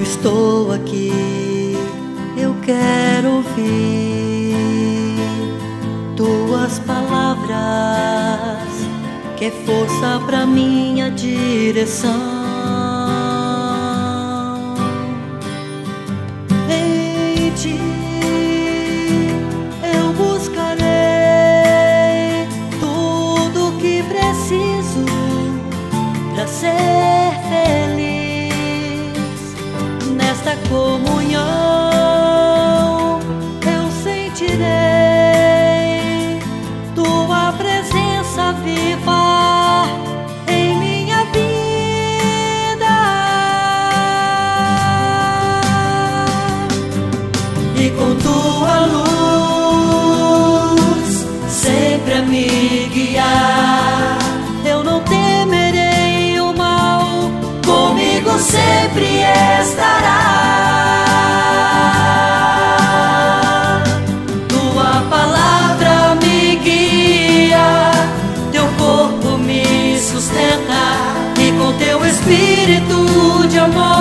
estou aqui, eu quero ouvir tuas palavras, que é força pra minha direção. Em ti eu buscarei tudo que preciso pra ser feliz. Nesta comunhão eu sentirei tua presença viva em minha vida, e com tua luz sempre a me guiar, eu não temerei o mal, comigo sempre estará. Tua palavra me guia, teu corpo me sustenta, e com teu espírito de amor